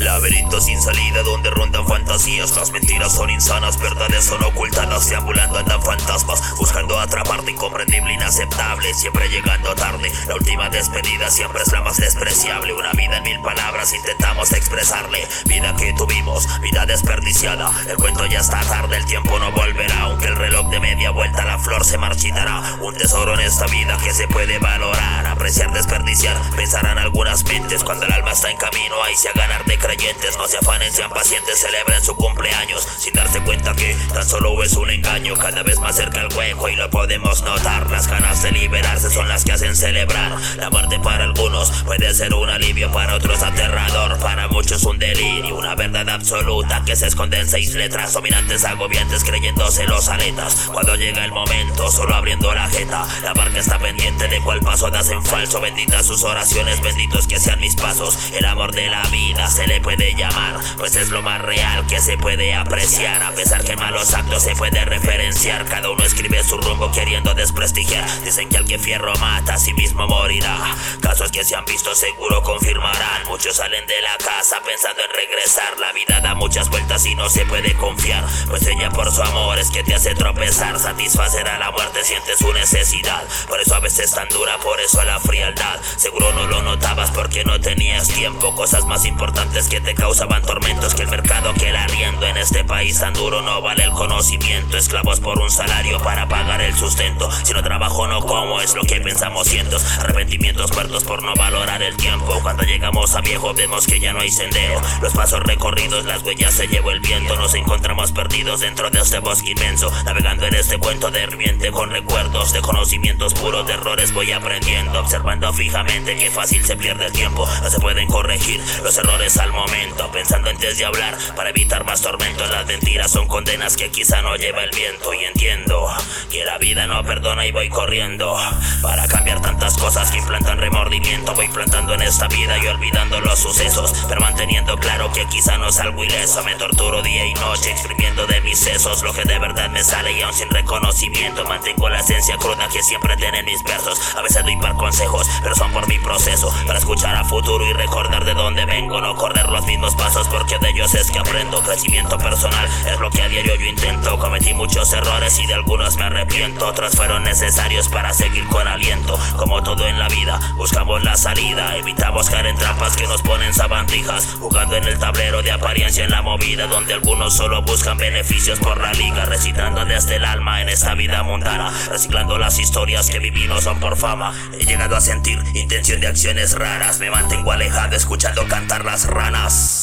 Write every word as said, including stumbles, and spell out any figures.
laberinto sin salida donde rondan fantasías. Las mentiras son insanas, verdades son ocultadas. Deambulando andan fantasmas, buscando atraparte. Incomprendible, inaceptable, siempre llegando tarde. La última despedida siempre es la más despreciable. Una vida en mil palabras intentamos expresarle. Vida que tuvimos, vida desperdiciada. El cuento ya está tarde, el tiempo no volverá. Aunque el reloj de media vuelta, la flor se marchitará. Un tesoro en esta vida que se puede valorar, apreciar, desperdiciar. Pensarán algunas mentes cuando el alma está en camino. Ahí se a ganar de creyentes. No se afanen, sean pacientes, celebren su cumpleaños sin darse cuenta que tan solo es un engaño. Cada vez más cerca el hueco y lo podemos notar. Las ganas de liberarse son las que hacen celebrar. La muerte para algunos puede ser un alivio, para otros aterrador, para muchos un delirio. Una verdad absoluta que se esconde en seis letras, dominantes, agobiantes, creyéndose los aletas. Cuando llega el momento, solo abriendo la jeta, la barca está pendiente de cuál paso das en falso. Benditas sus oraciones, benditos que sean mis pasos. El amor de la vida se le puede llamar, pues es lo más real que se puede apreciar. A pesar que en malos actos se puede referenciar, cada uno escribe su rumbo queriendo desprestigiar. Dicen que al que fierro mata a sí mismo morirá. Casos que se han visto seguro confirmarán. Muchos salen de la casa pensando en regresar. La vida da muchas vueltas y no se puede confiar, pues ella por su amor es que te hace tropezar. Satisfacer a la muerte sientes su necesidad, por eso a veces tan dura, por eso la frialdad. Seguro no lo notabas porque no tenías tiempo. Cosas más importantes que te causaban tormentos que el mercado, que el arriendo. En este país tan duro no vale el conocimiento. Esclavos por un salario para pagar el sustento. Si no trabajo no como, es lo que pensamos cientos. Arrepentimientos muertos por no valorar el tiempo. Cuando llegamos a viejo vemos que ya no hay sendero. Los pasos recorridos, las huellas se llevó el viento. Nos encontramos perdidos dentro de este bosque inmenso, navegando en este cuento de hirviente con recuerdos de conocimientos puros, de errores voy aprendiendo. Observando fijamente que fácil se pierde el tiempo. No se pueden corregir los errores al momento, pensando antes de hablar para evitar más tormentos. Las mentiras son condenas que quizá no lleva el viento. Y entiendo que la vida no perdona y voy corriendo para cambiar tantas cosas que implantan remordimiento. Voy plantando en esta vida y olvidando los sucesos, pero manteniendo claro que quizá no salgo ileso. Me torturo día y noche exprimiendo de mis sesos lo que de verdad me sale, y aún sin reconocimiento mantengo la esencia cruda que siempre tienen mis versos. A veces doy par consejos, pero son por mi proceso, para escuchar a futuro y recordar de dónde vengo. No correr los mismos pasos porque de ellos es que aprendo. Crecimiento personal es lo que a diario yo intento. Cometí muchos errores y de algunos me arrepiento. Otros fueron necesarios para seguir con aliento. Como todo en la vida, buscamos la salida. Evitamos caer en trampas que nos ponen sabandijas, jugando en el tablero de apariencia en la movida, donde algunos solo buscan beneficios por la liga. Recitando desde el alma en esta vida mundana, reciclando las historias que viví no son por fama. He llegado a sentir intención de acciones raras. Me mantengo alejado escuchando cantar las ranas.